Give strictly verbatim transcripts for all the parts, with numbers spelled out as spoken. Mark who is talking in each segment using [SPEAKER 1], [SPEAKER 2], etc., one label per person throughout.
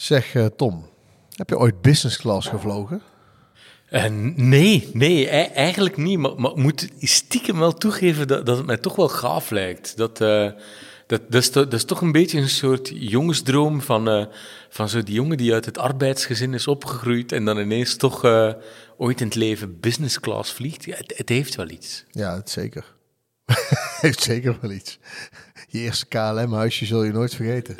[SPEAKER 1] Zeg uh, Tom, heb je ooit business class gevlogen?
[SPEAKER 2] Uh, nee, nee, e- eigenlijk niet. Maar, maar ik moet stiekem wel toegeven dat, dat het mij toch wel gaaf lijkt. Dat, uh, dat, dat, is to, dat is toch een beetje een soort jongensdroom van, uh, van zo die jongen die uit het arbeidsgezin is opgegroeid en dan ineens toch uh, ooit in het leven business class vliegt. Ja, het, het heeft wel iets.
[SPEAKER 1] Ja, het zeker. Het heeft zeker wel iets. Je eerste K L M-huisje zul je nooit vergeten.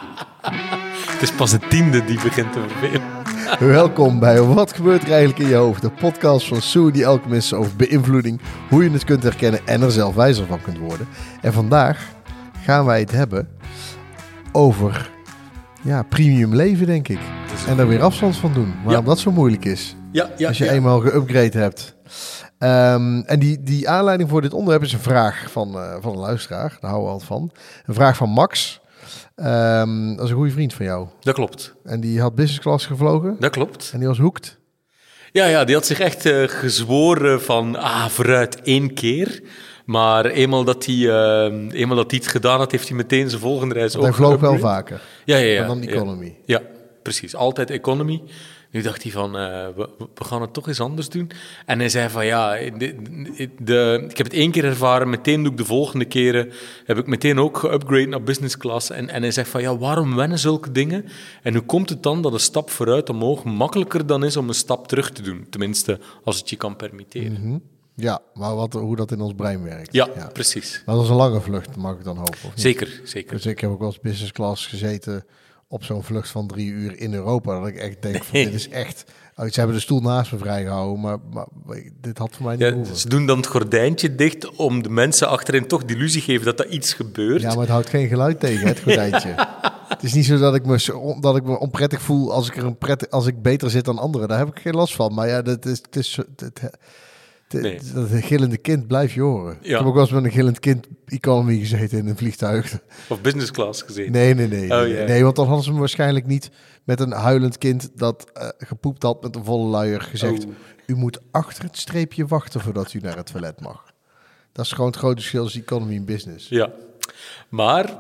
[SPEAKER 2] Het is pas de tiende die begint te vervelen.
[SPEAKER 1] Welkom bij Wat gebeurt er eigenlijk in je hoofd? De podcast van Sue the Alchemist over beïnvloeding, hoe je het kunt herkennen en er zelf wijzer van kunt worden. En vandaag gaan wij het hebben over ja, premium leven, denk ik. En er weer afstand van doen, waarom ja. dat zo moeilijk is.
[SPEAKER 2] Ja, ja,
[SPEAKER 1] als je
[SPEAKER 2] ja.
[SPEAKER 1] eenmaal geüpgrade hebt. Um, en die, die aanleiding voor dit onderwerp is een vraag van, uh, van een luisteraar. Daar houden we altijd van. Een vraag van Max. Um, dat is een goede vriend van jou.
[SPEAKER 2] Dat klopt.
[SPEAKER 1] En die had business class gevlogen.
[SPEAKER 2] Dat klopt.
[SPEAKER 1] En die was hooked.
[SPEAKER 2] Ja, ja, die had zich echt uh, gezworen van, ah, vooruit één keer. Maar eenmaal dat hij uh, eenmaal dat hij het gedaan had, heeft hij meteen zijn volgende reis ook.
[SPEAKER 1] Hij vloog wel vaker.
[SPEAKER 2] Ja, ja, ja.
[SPEAKER 1] En dan economy.
[SPEAKER 2] Ja, ja, precies. Altijd economy. Nu dacht hij van, uh, we, we gaan het toch eens anders doen. En hij zei van, ja, de, de, de, ik heb het één keer ervaren, meteen doe ik de volgende keren, heb ik meteen ook geupgrade naar business class. En, en hij zegt van, ja, waarom wennen zulke dingen? En hoe komt het dan dat een stap vooruit omhoog makkelijker dan is om een stap terug te doen? Tenminste, als het je kan permitteren.
[SPEAKER 1] Mm-hmm. Ja, maar wat, hoe dat in ons brein werkt.
[SPEAKER 2] Ja, ja. precies.
[SPEAKER 1] Maar dat is een lange vlucht, mag ik dan hopen, of niet?
[SPEAKER 2] Zeker, zeker.
[SPEAKER 1] Dus ik heb ook wel eens business class gezeten op zo'n vlucht van drie uur in Europa, dat ik echt denk van, dit is echt... Ze hebben de stoel naast me vrijgehouden, maar, maar dit had voor mij niet
[SPEAKER 2] ja,
[SPEAKER 1] hoeven.
[SPEAKER 2] Ze doen dan het gordijntje dicht om de mensen achterin toch de illusie geven dat er iets gebeurt.
[SPEAKER 1] Ja, maar het houdt geen geluid tegen, het gordijntje. Het is niet zo dat ik me, dat ik me onprettig voel als ik, er een prettig, als ik beter zit dan anderen. Daar heb ik geen last van. Maar ja, dat is... Het is het, het, nee. Dat gillende kind blijf je horen. Ja. Ik heb ook wel eens met een gillend kind economy gezeten in een vliegtuig.
[SPEAKER 2] Of business class gezeten.
[SPEAKER 1] Nee, nee, nee.
[SPEAKER 2] Oh,
[SPEAKER 1] nee,
[SPEAKER 2] yeah.
[SPEAKER 1] nee, want dan hadden ze me waarschijnlijk niet met een huilend kind dat uh, gepoept had met een volle luier gezegd. Oh. U moet achter het streepje wachten voordat u naar het toilet mag. Dat is gewoon het grote verschil tussen economy en business.
[SPEAKER 2] Ja, maar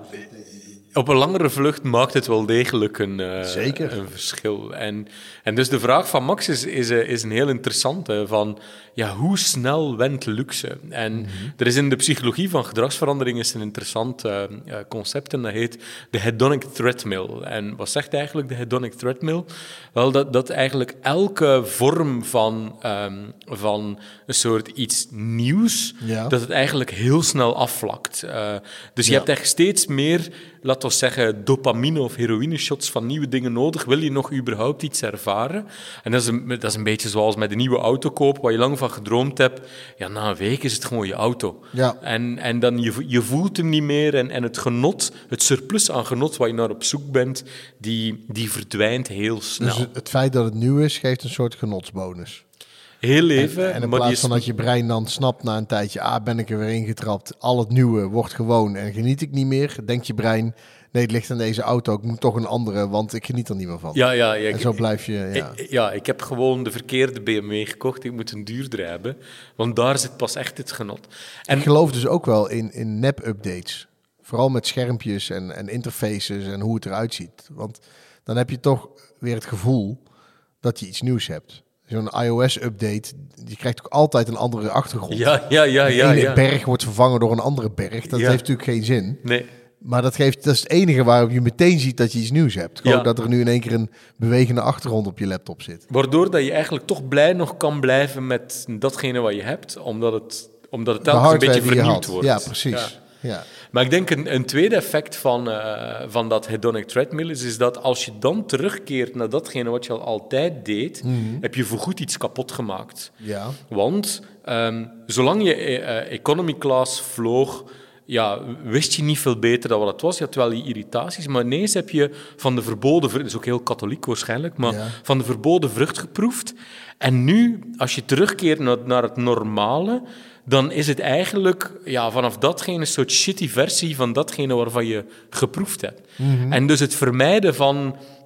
[SPEAKER 2] op een langere vlucht maakt het wel degelijk een, uh,
[SPEAKER 1] Zeker.
[SPEAKER 2] een verschil. En, en dus de vraag van Max is, is, is een heel interessante. Van, ja, hoe snel went luxe? En mm-hmm. er is in de psychologie van gedragsverandering is een interessant uh, concept en dat heet de hedonic treadmill. En wat zegt eigenlijk de hedonic treadmill? Wel, dat, dat eigenlijk elke vorm van, um, van een soort iets nieuws, ja. dat het eigenlijk heel snel afvlakt. Uh, dus je ja. hebt echt steeds meer, laten we zeggen, dopamine of heroïne shots van nieuwe dingen nodig. Wil je nog überhaupt iets ervaren? En dat is een, dat is een beetje zoals met een nieuwe auto kopen, waar je lang van gedroomd hebt. Ja, na een week is het gewoon je auto.
[SPEAKER 1] Ja.
[SPEAKER 2] En, en dan je, je voelt hem niet meer en, en het genot, het surplus aan genot waar je naar op zoek bent, die, die verdwijnt heel snel.
[SPEAKER 1] Dus het feit dat het nieuw is, geeft een soort genotsbonus.
[SPEAKER 2] Heel even.
[SPEAKER 1] En, en in plaats maar van dat je brein dan snapt na een tijdje, ah, ben ik er weer ingetrapt, al het nieuwe wordt gewoon en geniet ik niet meer, denkt je brein, nee, het ligt aan deze auto, ik moet toch een andere, want ik geniet er niet meer van.
[SPEAKER 2] Ja, ja, ja.
[SPEAKER 1] En zo blijf je, ja.
[SPEAKER 2] Ik, ja, ik heb gewoon de verkeerde B M W gekocht, ik moet een duurder hebben, want daar zit pas echt het genot.
[SPEAKER 1] En ik geloof dus ook wel in, in nep-updates, vooral met schermpjes en, en interfaces en hoe het eruit ziet. Want dan heb je toch weer het gevoel dat je iets nieuws hebt. Zo'n iOS-update, je krijgt ook altijd een andere achtergrond.
[SPEAKER 2] Ja, ja, ja. ja,
[SPEAKER 1] de ene
[SPEAKER 2] ja.
[SPEAKER 1] berg wordt vervangen door een andere berg. Dat ja. heeft natuurlijk geen zin.
[SPEAKER 2] Nee.
[SPEAKER 1] Maar dat, geeft, dat is het enige waarop je meteen ziet dat je iets nieuws hebt. Gewoon
[SPEAKER 2] ja.
[SPEAKER 1] dat er nu in één keer een bewegende achtergrond op je laptop zit.
[SPEAKER 2] Waardoor dat je eigenlijk toch blij nog kan blijven met datgene wat je hebt, omdat het, omdat het telkens een beetje vernieuwd wordt.
[SPEAKER 1] Ja, precies. Ja. Ja.
[SPEAKER 2] Maar ik denk een, een tweede effect van, uh, van dat hedonic treadmill is, is dat als je dan terugkeert naar datgene wat je al altijd deed, mm-hmm. heb je voorgoed iets kapot gemaakt.
[SPEAKER 1] Ja.
[SPEAKER 2] Want um, zolang je uh, economy class vloog, ja, wist je niet veel beter dan wat het was. Je had wel die irritaties, maar ineens heb je van de verboden vrucht, dat is ook heel katholiek waarschijnlijk, maar ja. van de verboden vrucht geproefd. En nu, als je terugkeert naar, naar het normale, dan is het eigenlijk ja, vanaf datgene een soort shitty versie van datgene waarvan je geproefd hebt. Mm-hmm. En dus het vermijden van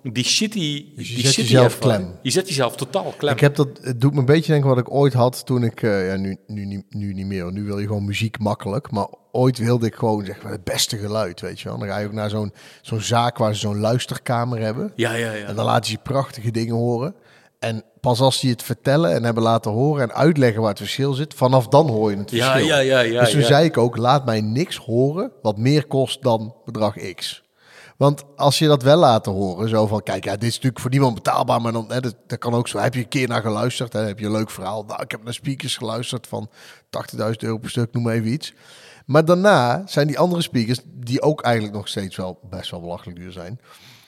[SPEAKER 2] die shitty...
[SPEAKER 1] Dus je
[SPEAKER 2] die
[SPEAKER 1] zet
[SPEAKER 2] shitty
[SPEAKER 1] jezelf
[SPEAKER 2] ervaring.
[SPEAKER 1] klem.
[SPEAKER 2] Je zet jezelf totaal klem.
[SPEAKER 1] Ik heb dat, het doet me een beetje denken wat ik ooit had toen ik, uh, ja, nu, nu, nu, nu niet meer, nu wil je gewoon muziek makkelijk, maar ooit wilde ik gewoon, zeg maar, het beste geluid, weet je wel. Dan ga je ook naar zo'n, zo'n zaak waar ze zo'n luisterkamer hebben.
[SPEAKER 2] Ja, ja, ja.
[SPEAKER 1] En dan laten ze je prachtige dingen horen. En pas als ze het vertellen en hebben laten horen en uitleggen waar het verschil zit, vanaf dan hoor je het verschil.
[SPEAKER 2] Ja, ja, ja, ja,
[SPEAKER 1] dus toen
[SPEAKER 2] ja.
[SPEAKER 1] zei ik ook, laat mij niks horen wat meer kost dan bedrag X. Want als je dat wel laat horen, zo van, kijk, ja, dit is natuurlijk voor niemand betaalbaar, maar dan, hè, dat, dat kan ook zo. Heb je een keer naar geluisterd, hè, heb je een leuk verhaal. Nou, ik heb naar speakers geluisterd van tachtigduizend euro per stuk, noem maar even iets. Maar daarna zijn die andere speakers, die ook eigenlijk nog steeds wel best wel belachelijk duur zijn,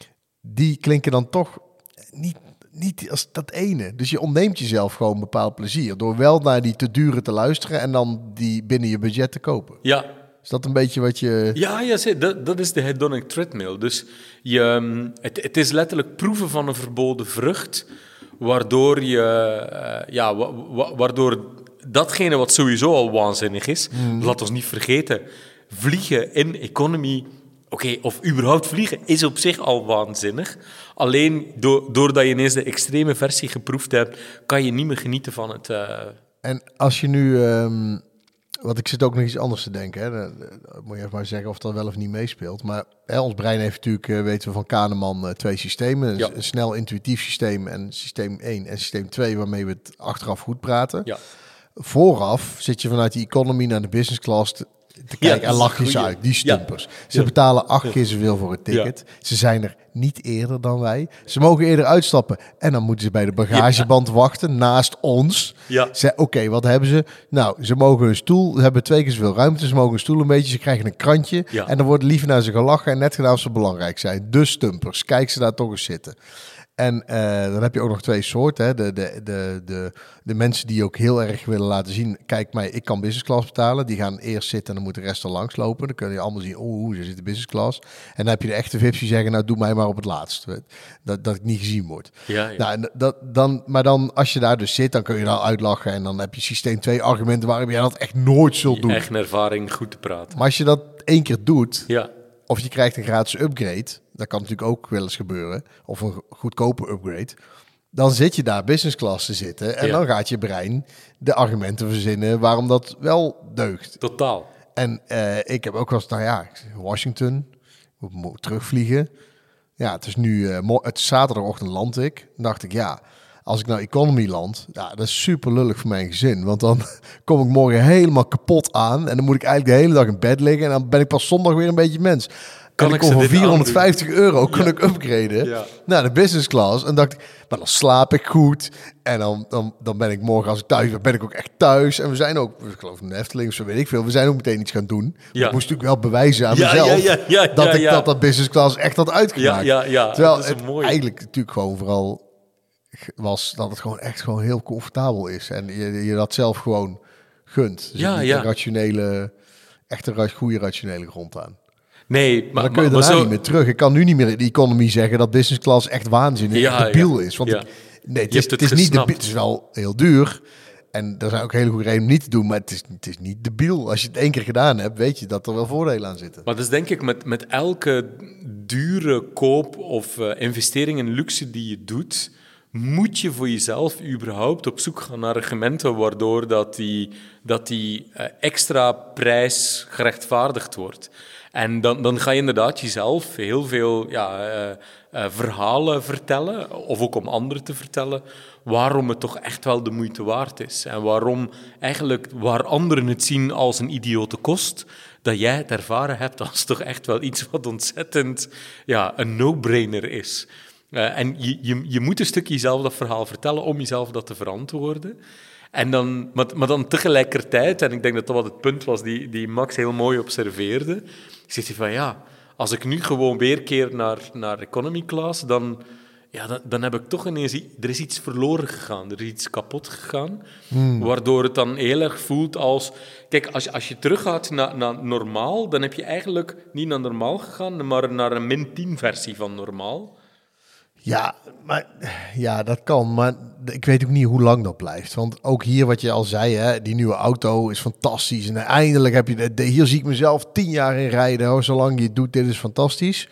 [SPEAKER 1] die klinken dan toch niet, niet als dat ene. Dus je ontneemt jezelf gewoon een bepaald plezier door wel naar die te dure te luisteren en dan die binnen je budget te kopen.
[SPEAKER 2] Ja.
[SPEAKER 1] Is dat een beetje wat je...
[SPEAKER 2] Ja, ja dat, dat is de hedonic treadmill. Dus je, het, het is letterlijk proeven van een verboden vrucht, waardoor je, uh, ja, wa, wa, waardoor datgene wat sowieso al waanzinnig is, mm. laat ons niet vergeten, vliegen in economy, oké, okay, of überhaupt vliegen, is op zich al waanzinnig. Alleen do, doordat je ineens de extreme versie geproefd hebt, kan je niet meer genieten van het... Uh...
[SPEAKER 1] En als je nu... Um... Want ik zit ook nog iets anders te denken. Hè. Dan moet je even maar zeggen of dat wel of niet meespeelt. Maar hè, ons brein heeft natuurlijk, uh, weten we van Kahneman, uh, twee systemen. Ja. Een snel intuïtief systeem en systeem één en systeem twee, waarmee we het achteraf goed praten.
[SPEAKER 2] Ja.
[SPEAKER 1] Vooraf zit je vanuit die economy naar de business class te, te kijken ja, en lach je ze uit. Die stumpers. Ja. Ze ja. betalen acht keer zoveel voor het ticket. Ja. Ze zijn er niet eerder dan wij. Ze mogen eerder uitstappen. En dan moeten ze bij de bagageband ja. wachten, naast ons.
[SPEAKER 2] Ja.
[SPEAKER 1] Oké, okay, wat hebben ze? Nou, ze mogen een stoel, ze hebben twee keer zoveel ruimte. Ze mogen een stoel een beetje, ze krijgen een krantje. Ja. En dan wordt liever naar ze gelachen en net gedaan als ze belangrijk zijn. De stumpers, kijk ze daar toch eens zitten. En uh, dan heb je ook nog twee soorten. Hè? De, de, de, de, de mensen die ook heel erg willen laten zien, kijk mij, ik kan business class betalen. Die gaan eerst zitten en dan moet de rest er langs lopen. Dan kun je allemaal zien, oeh, ze zitten business class. En dan heb je de echte V I P's die zeggen, nou doe mij maar op het laatst. Dat, dat ik niet gezien word.
[SPEAKER 2] Ja, ja.
[SPEAKER 1] Nou, dat, dan, maar dan, als je daar dus zit, dan kun je daar uitlachen. En dan heb je systeem twee argumenten waarom jij dat echt nooit zult doen.
[SPEAKER 2] Echt een ervaring goed te praten.
[SPEAKER 1] Maar als je dat één keer doet,
[SPEAKER 2] ja.
[SPEAKER 1] of je krijgt een gratis upgrade, dat kan natuurlijk ook wel eens gebeuren, of een goedkope upgrade, dan zit je daar business class te zitten en ja. dan gaat je brein de argumenten verzinnen waarom dat wel deugt.
[SPEAKER 2] Totaal.
[SPEAKER 1] En uh, ik heb ook wel eens, nou ja, Washington, ik moet terugvliegen. Ja, het is nu, uh, mo- het is zaterdagochtend land ik. Dan dacht ik, ja, als ik nou economy land, ja, dat is super lullig voor mijn gezin. Want dan kom ik morgen helemaal kapot aan en dan moet ik eigenlijk de hele dag in bed liggen en dan ben ik pas zondag weer een beetje mens. Kan en ik kon voor vierhonderdvijftig euro kon ja. ik upgraden ja. naar de business class. En dacht ik, maar dan slaap ik goed. En dan, dan, dan ben ik morgen, als ik thuis ben, ben ik ook echt thuis. En we zijn ook, ik geloof in de Efteling, zo weet ik veel. We zijn ook meteen iets gaan doen. Ja. Ik moest natuurlijk wel bewijzen aan
[SPEAKER 2] ja,
[SPEAKER 1] mezelf
[SPEAKER 2] ja, ja, ja, ja,
[SPEAKER 1] dat ik
[SPEAKER 2] ja.
[SPEAKER 1] dat, dat business class echt had uitgemaakt.
[SPEAKER 2] Ja, ja, ja.
[SPEAKER 1] Terwijl
[SPEAKER 2] dat is
[SPEAKER 1] het
[SPEAKER 2] mooi.
[SPEAKER 1] eigenlijk natuurlijk gewoon vooral was dat het gewoon echt gewoon heel comfortabel is. En je, je dat zelf gewoon gunt. Dus
[SPEAKER 2] ja, ja.
[SPEAKER 1] een rationele, echt een goede rationele grond aan.
[SPEAKER 2] Nee, maar,
[SPEAKER 1] maar dan kun je
[SPEAKER 2] maar,
[SPEAKER 1] daarna
[SPEAKER 2] maar zo...
[SPEAKER 1] niet meer terug. Ik kan nu niet meer in de economie zeggen dat business class echt waanzinnig
[SPEAKER 2] ja,
[SPEAKER 1] debiel
[SPEAKER 2] ja,
[SPEAKER 1] is. Want
[SPEAKER 2] ja.
[SPEAKER 1] ik, nee, het
[SPEAKER 2] Je
[SPEAKER 1] is,
[SPEAKER 2] hebt het
[SPEAKER 1] het is niet
[SPEAKER 2] gesnapt.
[SPEAKER 1] debiel. Het is wel heel duur. En er zijn ook hele goede redenen om niet te doen. Maar het is, het is niet debiel. Als je het één keer gedaan hebt, weet je dat er wel voordelen aan zitten.
[SPEAKER 2] Maar dat is denk ik met, met elke dure koop of uh, investering in luxe die je doet, moet je voor jezelf überhaupt op zoek gaan naar argumenten waardoor dat die, dat die uh, extra prijs gerechtvaardigd wordt. En dan, dan ga je inderdaad jezelf heel veel ja, uh, uh, verhalen vertellen, of ook om anderen te vertellen, waarom het toch echt wel de moeite waard is. En waarom eigenlijk, waar anderen het zien als een idiote kost, dat jij het ervaren hebt als toch echt wel iets wat ontzettend ja, een no-brainer is. Uh, en je, je, je moet een stukje jezelf dat verhaal vertellen om jezelf dat te verantwoorden. En dan, maar, maar dan tegelijkertijd, en ik denk dat dat wat het punt was die, die Max heel mooi observeerde, zegt hij van ja, als ik nu gewoon weer keer naar, naar economy class, dan, ja, dan, dan heb ik toch ineens, er is iets verloren gegaan, er is iets kapot gegaan, hmm. waardoor het dan heel erg voelt als, kijk, als, als je teruggaat naar, naar normaal, dan heb je eigenlijk niet naar normaal gegaan, maar naar een min tien versie van normaal.
[SPEAKER 1] Ja, maar, ja, dat kan. Maar ik weet ook niet hoe lang dat blijft. Want ook hier wat je al zei, hè, die nieuwe auto is fantastisch. En eindelijk heb je... De, de, hier zie ik mezelf tien jaar in rijden. Hoor, zolang je het doet, dit is fantastisch.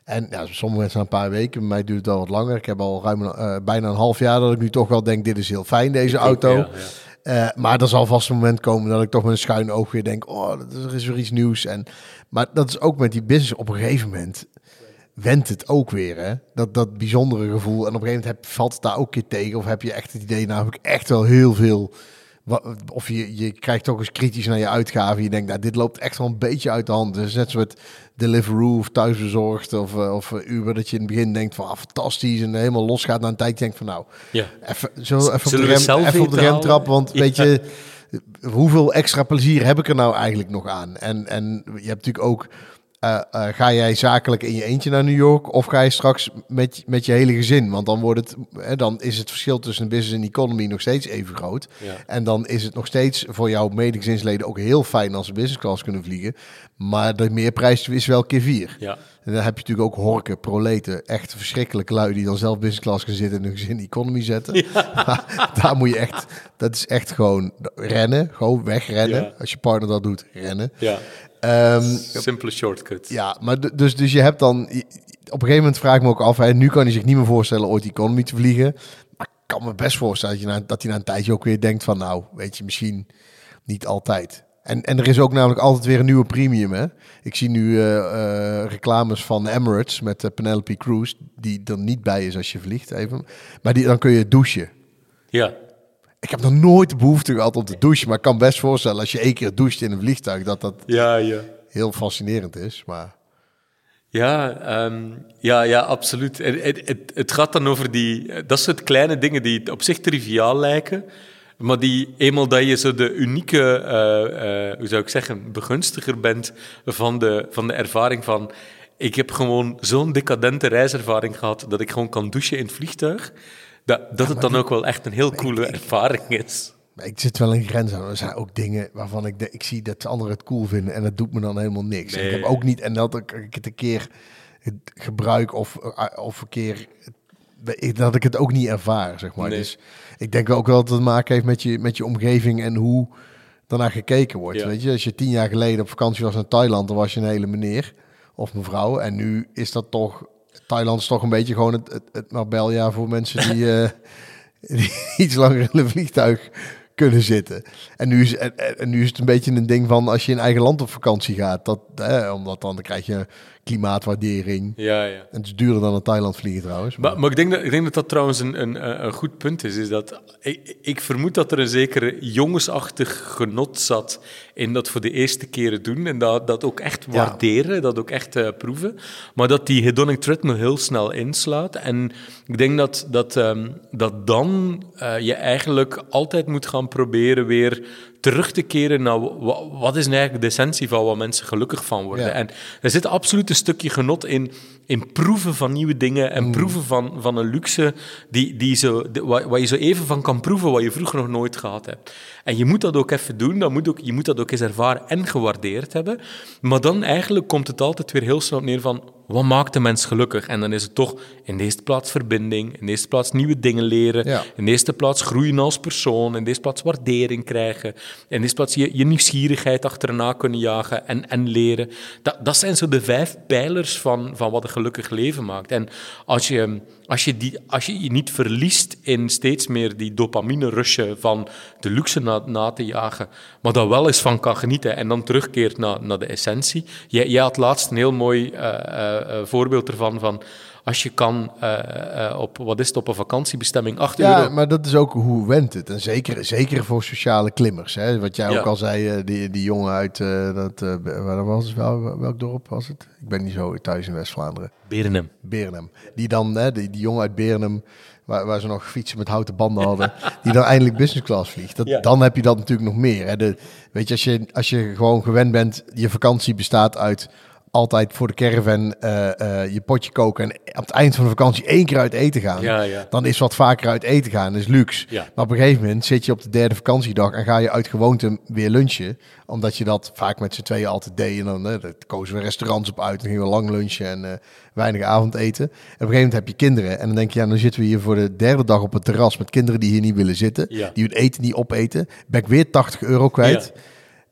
[SPEAKER 1] En ja, sommige mensen een paar weken, bij mij duurt het wel wat langer. Ik heb al ruim uh, bijna een half jaar dat ik nu toch wel denk, dit is heel fijn, deze ik auto. Ook, ja, ja. Uh, maar er zal vast een moment komen dat ik toch met een schuin oog weer denk, oh, er is weer iets nieuws. En, maar dat is ook met die business op een gegeven moment... wendt het ook weer, hè? Dat, dat bijzondere gevoel. En op een gegeven moment heb, valt het daar ook een keer tegen. Of heb je echt het idee, nou heb ik echt wel heel veel... Of je, je krijgt toch eens kritisch naar je uitgaven. Je denkt, nou, dit loopt echt wel een beetje uit de hand. Dus net zoals Deliveroo of Thuisbezorgd of, of Uber, dat je in het begin denkt van, ah, fantastisch. En helemaal los gaat naar een tijd. Denkt van, nou, ja. even, zo, even, op de, rem, even op de rem trappen. Want ja. weet je, hoeveel extra plezier heb ik er nou eigenlijk nog aan? En, en je hebt natuurlijk ook... Uh, uh, ga jij zakelijk in je eentje naar New York of ga je straks met, met je hele gezin? Want dan, wordt het, eh, dan is het verschil tussen business en economy nog steeds even groot. Ja. En dan is het nog steeds voor jouw medegezinsleden ook heel fijn als ze business class kunnen vliegen. Maar de meerprijs is wel keer vier. Ja. En dan heb je natuurlijk ook horken, proleten, echt verschrikkelijke lui die dan zelf business class gaan zitten en hun gezin economy zetten. Ja. Daar moet je echt, dat is echt gewoon rennen, gewoon wegrennen. Ja. Als je partner dat doet, rennen. Ja.
[SPEAKER 2] Um, Simpele shortcut.
[SPEAKER 1] Ja, maar d- dus, dus je hebt dan... Op een gegeven moment vraag ik me ook af... Hè, nu kan hij zich niet meer voorstellen ooit economy te vliegen. Maar ik kan me best voorstellen dat, je na, dat hij na een tijdje ook weer denkt van... Nou, weet je, misschien niet altijd. En, en er is ook namelijk altijd weer een nieuwe premium, hè. Ik zie nu uh, uh, reclames van Emirates met uh, Penelope Cruz... die er niet bij is als je vliegt even. Maar die, dan kun je douchen.
[SPEAKER 2] Ja.
[SPEAKER 1] Ik heb nog nooit de behoefte gehad om te douchen, maar ik kan best voorstellen als je één keer doucht in een vliegtuig, dat dat
[SPEAKER 2] ja, ja.
[SPEAKER 1] heel fascinerend is. Maar...
[SPEAKER 2] Ja, um, ja, ja, absoluut. Het, het, het, het gaat dan over die... Dat soort kleine dingen die op zich triviaal lijken, maar die eenmaal dat je zo de unieke, uh, uh, hoe zou ik zeggen, begunstiger bent van de, van de ervaring van... Ik heb gewoon zo'n decadente reiservaring gehad dat ik gewoon kan douchen in het vliegtuig... Dat, dat ja, het dan die, ook wel echt een heel coole ik, ervaring is.
[SPEAKER 1] Ik zit wel een grens aan. Er zijn ook dingen waarvan ik, de, ik zie dat anderen het cool vinden en dat doet me dan helemaal niks. Nee. Ik heb ook niet, en dat ik het een keer gebruik of, of een keer, dat ik het ook niet ervaar, zeg maar. Nee. Dus ik denk ook wel dat het te maken heeft met je, met je omgeving en hoe daarnaar gekeken wordt. Ja. Weet je, als je tien jaar geleden op vakantie was naar Thailand, dan was je een hele meneer of mevrouw. En nu is dat toch... Thailand is toch een beetje gewoon het, het, het Marbella voor mensen die, uh, die iets langer in een vliegtuig kunnen zitten. En nu, is, en, en nu is het een beetje een ding van als je in eigen land op vakantie gaat. Dat, eh, omdat dan, dan krijg je klimaatwaardering.
[SPEAKER 2] Ja, ja.
[SPEAKER 1] En het is duurder dan naar Thailand vliegen trouwens.
[SPEAKER 2] Maar, maar, maar ik, denk dat, ik denk dat dat trouwens een, een, een goed punt is. is dat, ik, ik vermoed dat er een zekere jongensachtig genot zat in dat voor de eerste keren doen. En dat, dat ook echt waarderen, ja. dat ook echt uh, proeven. Maar dat die hedonic treadmill heel snel inslaat. En ik denk dat, dat, um, dat dan uh, je eigenlijk altijd moet gaan proberen weer terug te keren naar wat, wat is nou eigenlijk de essentie van wat mensen gelukkig van worden. Ja. En er zit absoluut een stukje genot in, in proeven van nieuwe dingen en mm. proeven van, van een luxe die, die zo, die, waar, waar je zo even van kan proeven wat je vroeger nog nooit gehad hebt. En je moet dat ook even doen, dat moet ook, je moet dat ook eens ervaren en gewaardeerd hebben. Maar dan eigenlijk komt het altijd weer heel snel neer van wat maakt de mens gelukkig? En dan is het toch in de eerste plaats verbinding, in de eerste plaats nieuwe dingen leren, ja. in de eerste plaats groeien als persoon, in de eerste plaats waardering krijgen, in de eerste plaats je, je nieuwsgierigheid achterna kunnen jagen en, en leren. Dat, dat zijn zo de vijf pijlers van, van wat een gelukkig leven maakt. En als je, als je, die, als je je niet verliest in steeds meer die dopamine-rushen van de luxe na, na te jagen, maar daar wel eens van kan genieten en dan terugkeert naar, naar de essentie. Jij, jij had laatst een heel mooi uh, uh, Uh, voorbeeld ervan, van als je kan uh, uh, op, wat is het, op een vakantiebestemming acht
[SPEAKER 1] ja,
[SPEAKER 2] euro...
[SPEAKER 1] maar dat is ook hoe went het. En zeker, zeker voor sociale klimmers. Hè? Wat jij ja. ook al zei, uh, die, die jongen uit, uh, dat, uh, waar was het, wel, welk dorp was het? Ik ben niet zo thuis in West-Vlaanderen.
[SPEAKER 2] Berenum.
[SPEAKER 1] Berenum. Die dan, hè, die, die jongen uit Berenum, waar, waar ze nog fietsen met houten banden hadden, die dan eindelijk business class vliegt. Dat, ja. Dan heb je dat natuurlijk nog meer. Hè? De, weet je, als je, als je gewoon gewend bent, je vakantie bestaat uit altijd voor de caravan uh, uh, je potje koken en op het eind van de vakantie één keer uit eten gaan. Ja, ja. Dan is wat vaker uit eten gaan, dat is luxe. Ja. Maar op een gegeven moment zit je op de derde vakantiedag en ga je uit gewoonte weer lunchen. Omdat je dat vaak met z'n tweeën altijd deed. En dan uh, kozen we restaurants op uit en gingen we lang lunchen en uh, weinig avondeten. En op een gegeven moment heb je kinderen en dan denk je, ja, dan zitten we hier voor de derde dag op het terras met kinderen die hier niet willen zitten. Ja. Die hun eten niet opeten. Ben ik weer tachtig euro kwijt. Ja.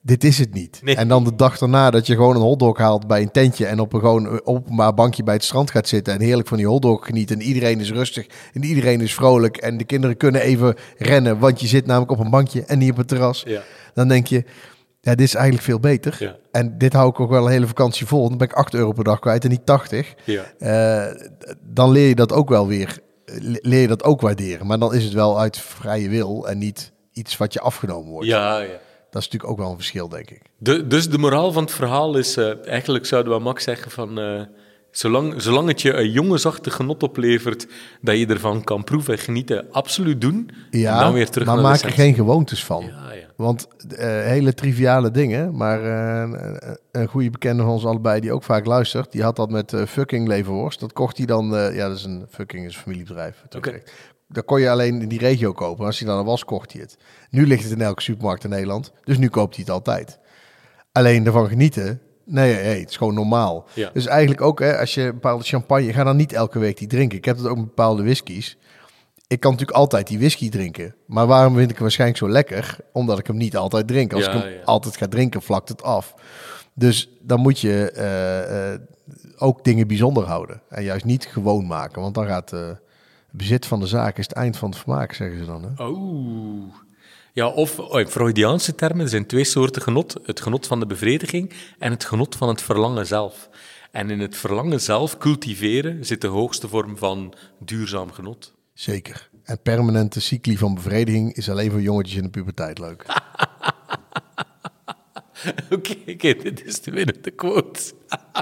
[SPEAKER 1] dit is het niet.
[SPEAKER 2] Nee.
[SPEAKER 1] En dan de dag daarna dat je gewoon een hotdog haalt bij een tentje en op een gewoon openbaar bankje bij het strand gaat zitten en heerlijk van die hotdog geniet en iedereen is rustig en iedereen is vrolijk en de kinderen kunnen even rennen, want je zit namelijk op een bankje en niet op het terras.
[SPEAKER 2] Ja.
[SPEAKER 1] Dan denk je, ja, dit is eigenlijk veel beter.
[SPEAKER 2] Ja.
[SPEAKER 1] En dit hou ik ook wel een hele vakantie vol. Dan ben ik acht euro per dag kwijt en niet tachtig.
[SPEAKER 2] Ja.
[SPEAKER 1] Uh, dan leer je dat ook wel weer, leer je dat ook waarderen. Maar dan is het wel uit vrije wil en niet iets wat je afgenomen wordt.
[SPEAKER 2] Ja, ja.
[SPEAKER 1] Dat is natuurlijk ook wel een verschil, denk ik.
[SPEAKER 2] De, dus de moraal van het verhaal is, uh, eigenlijk zouden we Max zeggen van, uh, zolang, zolang het je een jongensachtig genot oplevert, dat je ervan kan proeven en genieten, absoluut doen.
[SPEAKER 1] Ja,
[SPEAKER 2] en dan weer terug
[SPEAKER 1] maar
[SPEAKER 2] naar
[SPEAKER 1] maak
[SPEAKER 2] de
[SPEAKER 1] er geen gewoontes van.
[SPEAKER 2] Ja, ja.
[SPEAKER 1] Want uh, hele triviale dingen, maar uh, een goede bekende van ons allebei die ook vaak luistert, die had dat met uh, fucking leverworst. Dat kocht hij dan, uh, ja, dat is een fucking is een familiebedrijf.
[SPEAKER 2] Okay.
[SPEAKER 1] Dat kon je alleen in die regio kopen. Als hij dan er was, kocht hij het. Nu ligt het in elke supermarkt in Nederland, dus nu koopt hij het altijd. Alleen ervan genieten, nee, nee, het is gewoon normaal.
[SPEAKER 2] Ja.
[SPEAKER 1] Dus eigenlijk ook, hè, als je bepaalde champagne, ga dan niet elke week die drinken. Ik heb het ook met bepaalde whiskies. Ik kan natuurlijk altijd die whisky drinken. Maar waarom vind ik hem waarschijnlijk zo lekker? Omdat ik hem niet altijd drink. Als
[SPEAKER 2] Ja,
[SPEAKER 1] ik hem
[SPEAKER 2] ja.
[SPEAKER 1] altijd ga drinken, vlakt het af. Dus dan moet je uh, uh, ook dingen bijzonder houden. En juist niet gewoon maken. Want dan gaat uh, het bezit van de zaak is het eind van het vermaak, zeggen ze dan. Hè?
[SPEAKER 2] Oh. Ja, of oh, in Freudiaanse termen, er zijn twee soorten genot. Het genot van de bevrediging en het genot van het verlangen zelf. En in het verlangen zelf cultiveren zit de hoogste vorm van duurzaam genot.
[SPEAKER 1] Zeker. En permanente cycli van bevrediging is alleen voor jongetjes in de puberteit leuk.
[SPEAKER 2] Oké, okay, okay, dit is de winnende quote.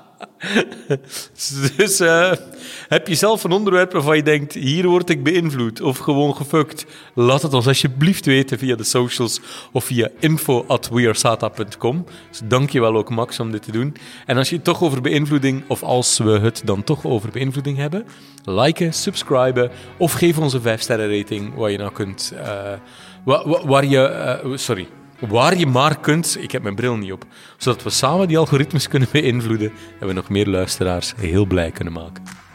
[SPEAKER 2] Dus uh, heb je zelf een onderwerp waarvan je denkt, hier word ik beïnvloed of gewoon gefukt? Laat het ons alsjeblieft weten via de socials of via info at wearesata punt com. Dus dank je wel ook, Max, om dit te doen. En als je het toch over beïnvloeding, of als we het dan toch over beïnvloeding hebben, liken, subscriben of geef ons een vijf sterren rating waar je nou kunt... Uh, waar, waar, waar je... Uh, sorry... Waar je maar kunt, ik heb mijn bril niet op, zodat we samen die algoritmes kunnen beïnvloeden en we nog meer luisteraars heel blij kunnen maken.